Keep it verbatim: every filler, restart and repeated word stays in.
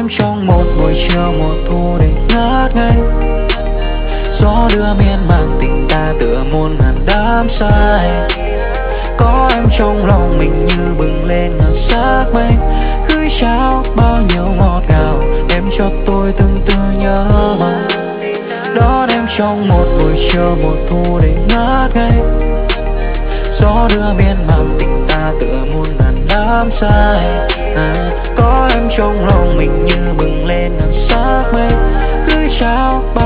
em trong một buổi chiều mùa thu để ngất ngây. Gió đưa miên man tình ta tựa muôn ngàn đám say. Có em trong lòng mình như bừng lên ngàn sắc mây. Gửi trao bao nhiêu ngọt ngào đem cho tôi từng từ nhớ mong. Đón em trong một buổi chiều mùa thu để ngất ngây. Gió đưa miên man tình ta tựa muôn ngàn đám say. À, có em trong lòng mình như bừng lên ngàn sắc mây. Gửi trao bao